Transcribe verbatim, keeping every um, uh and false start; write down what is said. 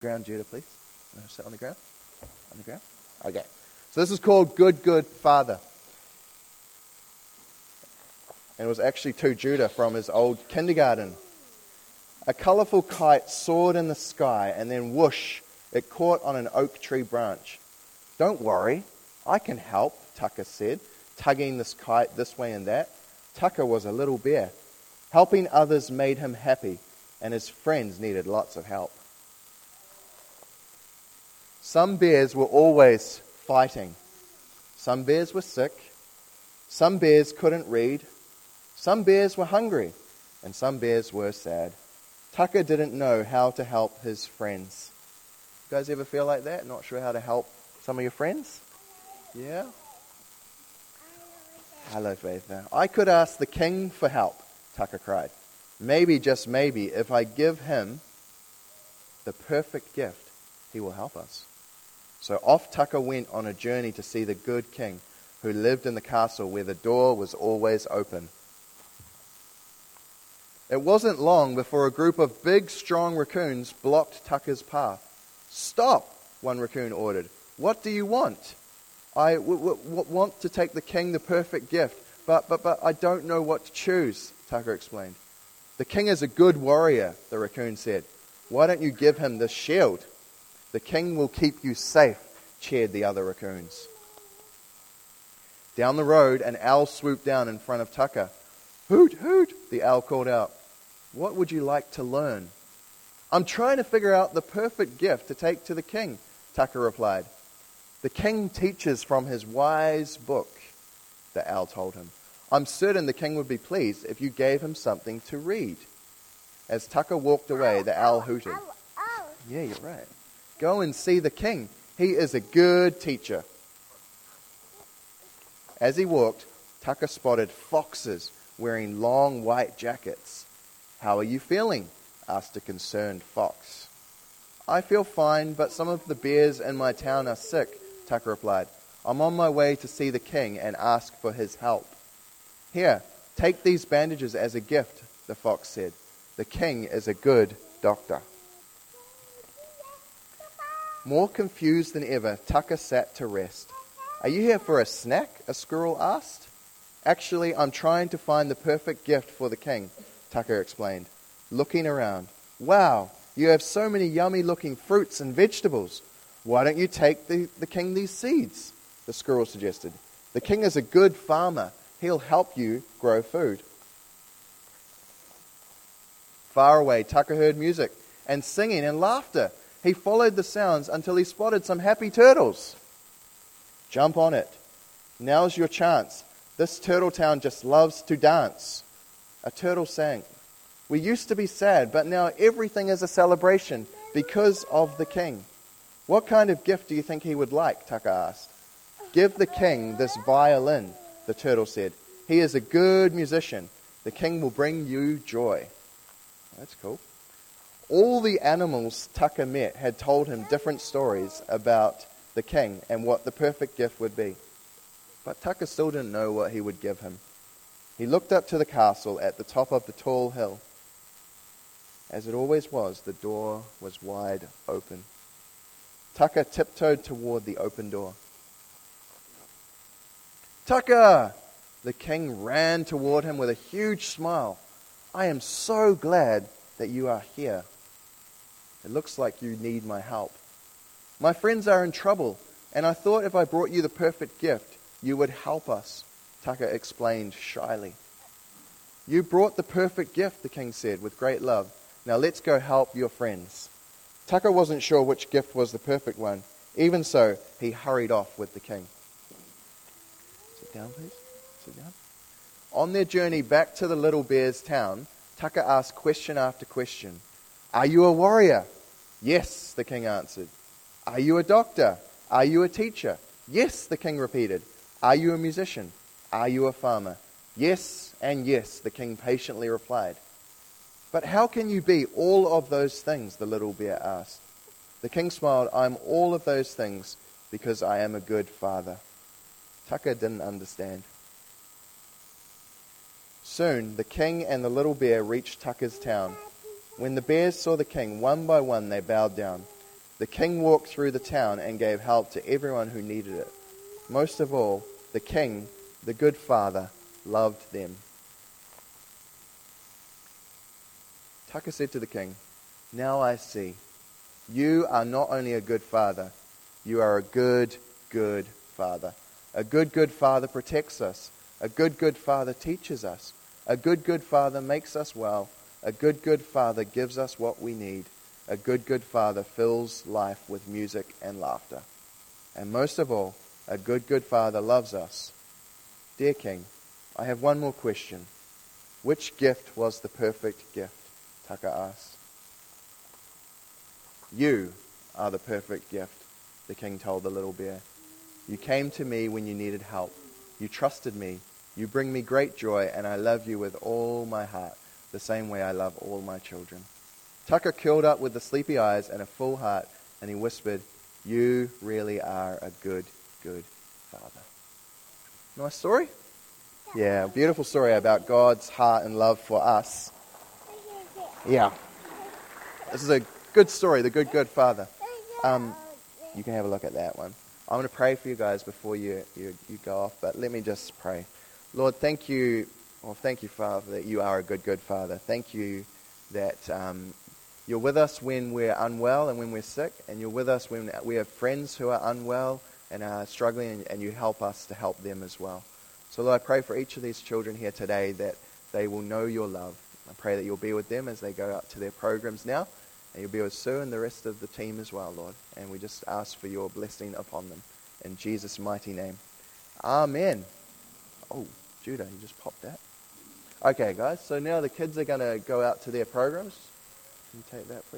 Ground, Judah, please. Uh, sit on the ground. On the ground. Okay. So this is called Good, Good Father. And it was actually to Judah from his old kindergarten. A colourful kite soared in the sky, and then whoosh, it caught on an oak tree branch. "Don't worry, I can help," Tucker said, tugging this kite this way and that. Tucker was a little bear. Helping others made him happy, and his friends needed lots of help. Some bears were always fighting. Some bears were sick. Some bears couldn't read. Some bears were hungry, and some bears were sad. Tucker didn't know how to help his friends. You guys ever feel like that? Not sure how to help some of your friends? Yeah? Hello, Faith. I could ask the king for help, Tucker cried. Maybe, just maybe, if I give him the perfect gift, he will help us. So off Tucker went on a journey to see the good king who lived in the castle where the door was always open. It wasn't long before a group of big, strong raccoons blocked Tucker's path. "Stop," one raccoon ordered. "What do you want?" I w- w- want to take the king the perfect gift, but, but, but I don't know what to choose," Tucker explained. "The king is a good warrior," the raccoon said. "Why don't you give him this shield? The king will keep you safe," cheered the other raccoons. Down the road, an owl swooped down in front of Tucker. "Hoot, hoot," the owl called out. "What would you like to learn?" "I'm trying to figure out the perfect gift to take to the king," Tucker replied. "The king teaches from his wise book," the owl told him. "I'm certain the king would be pleased if you gave him something to read." As Tucker walked away, the owl hooted. "Yeah, you're right. Go and see the king. He is a good teacher." As he walked, Tucker spotted foxes wearing long white jackets. "How are you feeling?" asked a concerned fox. "I feel fine, but some of the bears in my town are sick," Tucker replied. "I'm on my way to see the king and ask for his help." "Here, take these bandages as a gift," the fox said. "The king is a good doctor." More confused than ever, Tucker sat to rest. "Are you here for a snack?" a squirrel asked. "Actually, I'm trying to find the perfect gift for the king," Tucker explained, looking around. "Wow, you have so many yummy-looking fruits and vegetables. Why don't you take the, the king these seeds?" the squirrel suggested. "The king is a good farmer. He'll help you grow food." Far away, Tucker heard music and singing and laughter. He followed the sounds until he spotted some happy turtles. "Jump on it. Now's your chance. This turtle town just loves to dance." A turtle sang. "We used to be sad, but now everything is a celebration because of the king." "What kind of gift do you think he would like?" Tucker asked. "Give the king this violin," the turtle said. "He is a good musician. The king will bring you joy." That's cool. All the animals Tucker met had told him different stories about the king and what the perfect gift would be. But Tucker still didn't know what he would give him. He looked up to the castle at the top of the tall hill. As it always was, the door was wide open. Tucker tiptoed toward the open door. "Tucker!" The king ran toward him with a huge smile. "I am so glad that you are here. It looks like you need my help. My friends are in trouble, and I thought if I brought you the perfect gift, you would help us," Tucker explained shyly. "You brought the perfect gift," the king said with great love. "Now let's go help your friends." Tucker wasn't sure which gift was the perfect one. Even so, he hurried off with the king. Sit down, please. Sit down. On their journey back to the little bear's town, Tucker asked question after question. "Are you a warrior?" "Yes," the king answered. "Are you a doctor? Are you a teacher?" "Yes," the king repeated. "Are you a musician? Are you a farmer?" "Yes and yes," the king patiently replied. "But how can you be all of those things?" the little bear asked. The king smiled. "I'm all of those things because I am a good father." Tucker didn't understand. Soon, the king and the little bear reached Tucker's town. When the bears saw the king, one by one they bowed down. The king walked through the town and gave help to everyone who needed it. Most of all, the king, the good father, loved them. Taka said to the king, "Now I see. You are not only a good father, you are a good, good father. A good, good father protects us. A good, good father teaches us. A good, good father makes us well. A good, good father gives us what we need. A good, good father fills life with music and laughter. And most of all, a good, good father loves us." Dear King, I have one more question. Which gift was the perfect gift? Taka asked. "You are the perfect gift," the king told the little bear. "You came to me when you needed help. You trusted me. You bring me great joy, and I love you with all my heart, the same way I love all my children." Taka curled up with the sleepy eyes and a full heart, and he whispered, "You really are a good, good father." Nice story? Yeah, beautiful story about God's heart and love for us. Yeah. This is a good story, the good, good father. Um, you can have a look at that one. I'm going to pray for you guys before you, you, you go off, but let me just pray. Lord, thank you, well, thank you, Father, that you are a good, good father. Thank you that um, you're with us when we're unwell and when we're sick, and you're with us when we have friends who are unwell and are struggling, and, and you help us to help them as well. So, Lord, I pray for each of these children here today that they will know your love. I pray that you'll be with them as they go out to their programs now, and you'll be with Sue and the rest of the team as well, Lord. And we just ask for your blessing upon them. In Jesus' mighty name. Amen. Oh, Judah, you just popped that. Okay, guys, so now the kids are going to go out to their programs. Can you take that, please?